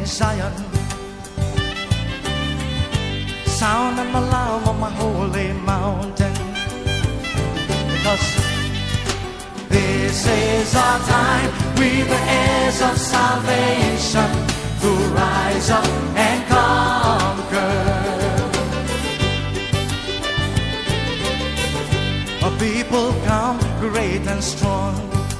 Zion, sound and alarm on my holy mountain, because this is our time, we the heirs of salvation, to rise up and conquer. A people come great and strong,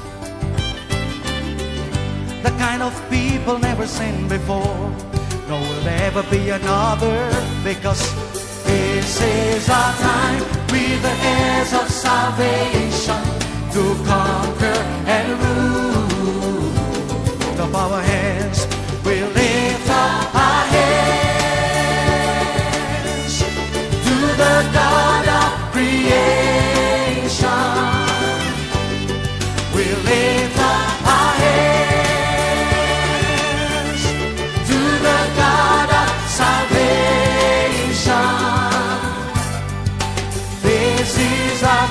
the kind of people never seen before. No will ever be another, because this is our time, we the heirs of salvation, to conquer and rule. Lift up our hands, we lift up our hands to the God of creation. We lift up our hands to the God of salvation. This is our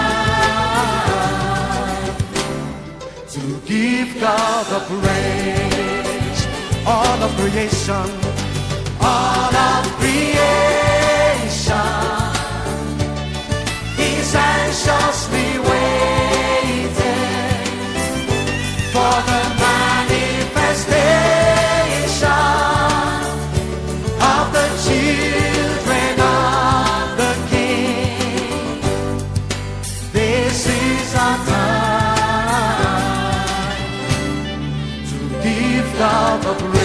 time to give God the praise. All of creation, all of creation is anxiously waiting for the manifestation of the children of the King. This is our time to give God the praise.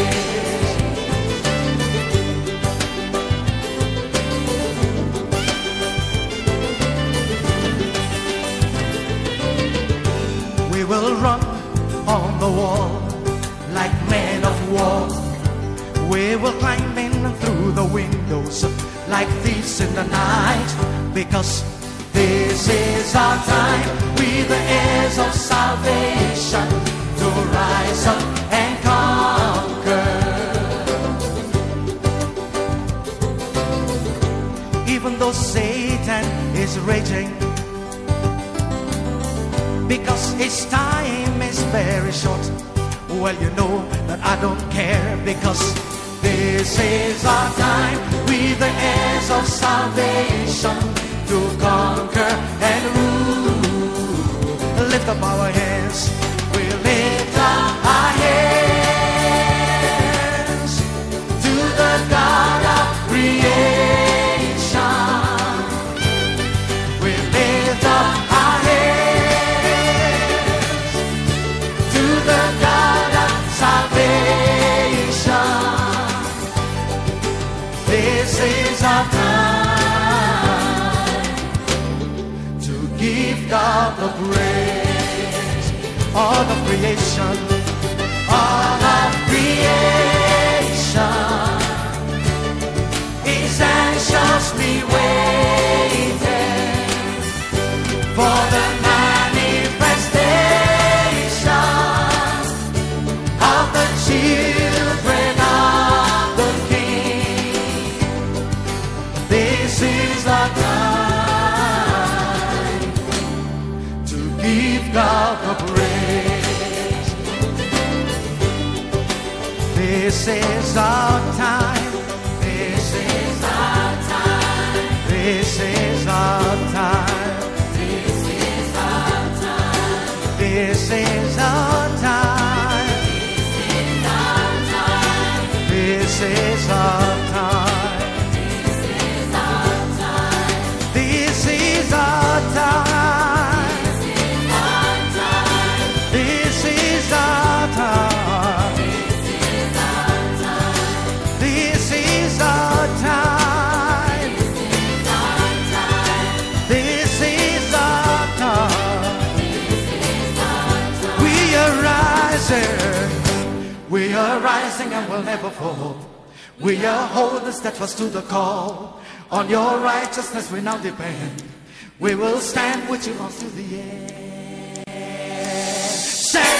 We will run on the wall like men of war. We will climb in through the windows like thieves in the night, because this is our time, we the heirs of salvation, to rise up and conquer. Even though Satan is raging, because his time is very short, well, you know that I don't care, because this is our time, we the heirs of salvation, to conquer and rule. Lift up our hands, we lift up our hands to the God of creation. We lift up our hands to the God of salvation. This is our time to give God the praise. All of creation, all of creation is anxiously waiting for the manifestation of the children of the King. This is our time to give God the praise. This is our time. This is our time. This is our time. This is our time. This is our time. This is our time. This is our time. This is our time. This is our time. This is our time. We are rising. We are rising and will never fall. We are holding steadfast to the call. On your righteousness we now depend. We will stand with you until the end. Say,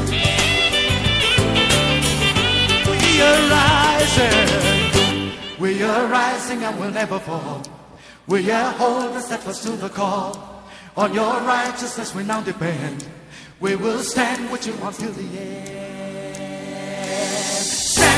we are rising. We are rising and will never fall. We are holding steadfast to the call. On your righteousness we now depend. We will stand with you until the end. Stand.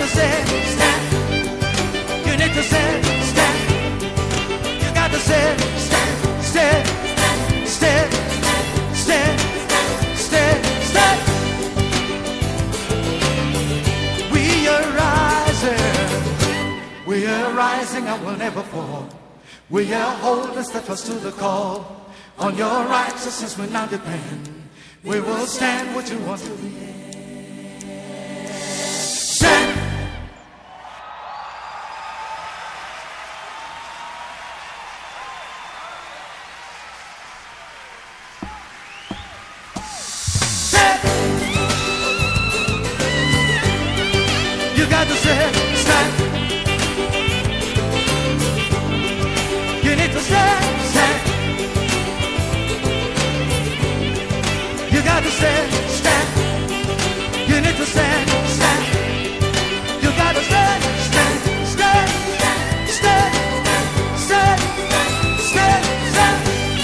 say stand. You need to say stand. You got to say stand, stand, stand, stand, stand, stand. We are rising. We are rising and will never fall. We are holding steadfast to the call. On your righteousness we now depend. We will stand with you until the end. Stand. Stand. You got to say stand. You need to stand, stand. You got to stand, stand. You need to stand, stand. You got to stand, stand, stand, stand, stand, stand, stand.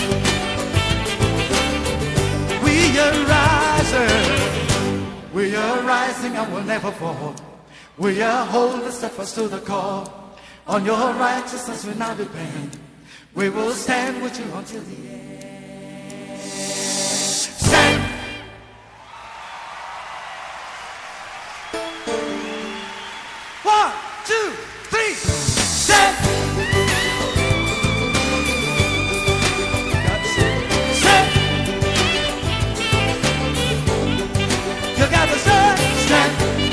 We are rising. We are rising and will never fall. We are holding steadfast to the call. On your righteousness we now depend. We will stand with you until the end. Stand. One, two, three. Stand. Stand. You got to stand. Stand.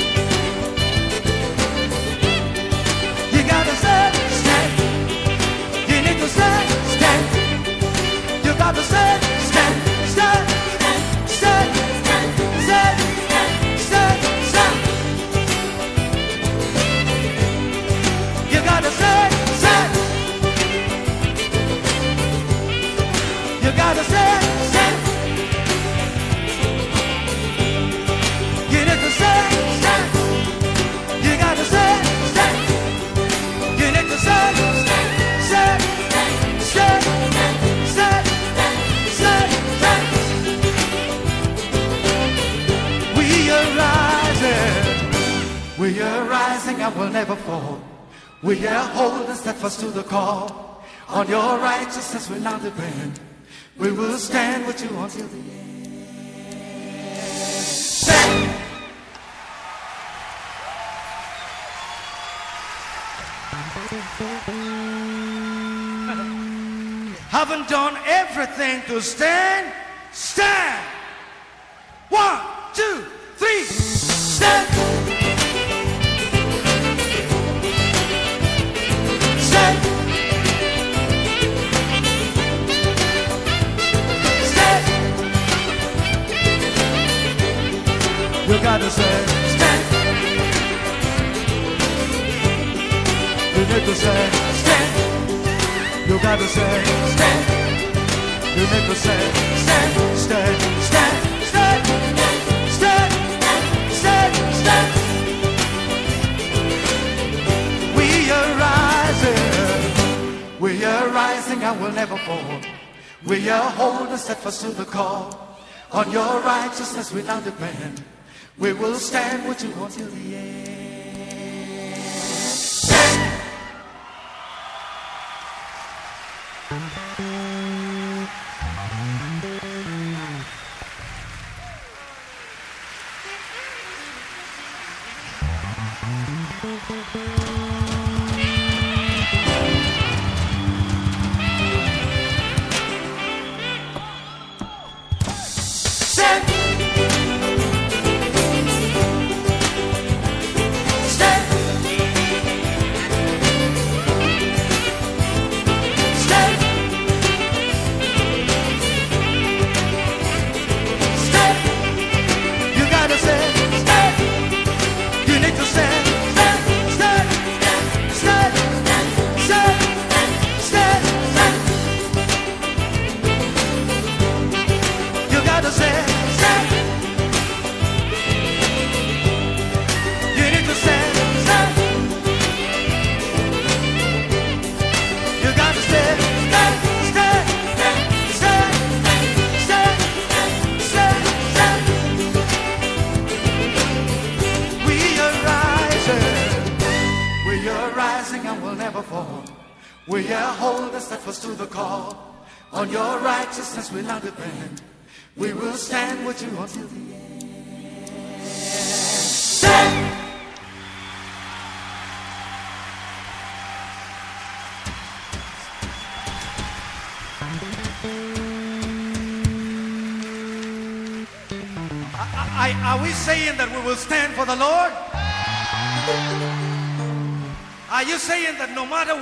You got to stand. Stand. You need to stand. Stand. You got to stand. Stand. Stand. Stand. Stand. Stand. Stand. You got to stand. Stand. You got to stand. Stand. You need to stand. Stand. You got to stand. Stand. You need to stand. Stand. Stand. Stand. Stand. Stand. We are rising. We are rising and will never fall. We are holding steadfast to the call. On your righteousness we now depend. We will stand with you until the end. Stand. Haven't done everything to stand. Stand. One, two, three. Stand. Stand. Stand. You gotta say stand. You need to say stand. You gotta say stand. You need to say stand. Stand. Stand. Stand. Stand. Stand. Stand. We are rising. We are rising and will never fall. We are holding steadfast to the call. On your righteousness we now depend. We will stand with you until the end. Stand. Stand. Stand. Stand. Stand. You gotta stand. Stand. You need to stand. Stand. Stand. and will never fall. We are hold and steadfast to the call. On your righteousness we'll not depend. We will stand with you until the end. Stand! Are we saying that we will stand for the Lord? Are you saying that no matter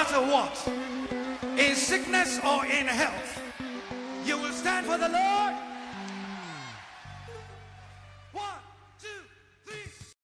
what, in sickness or in health, you will stand for the Lord?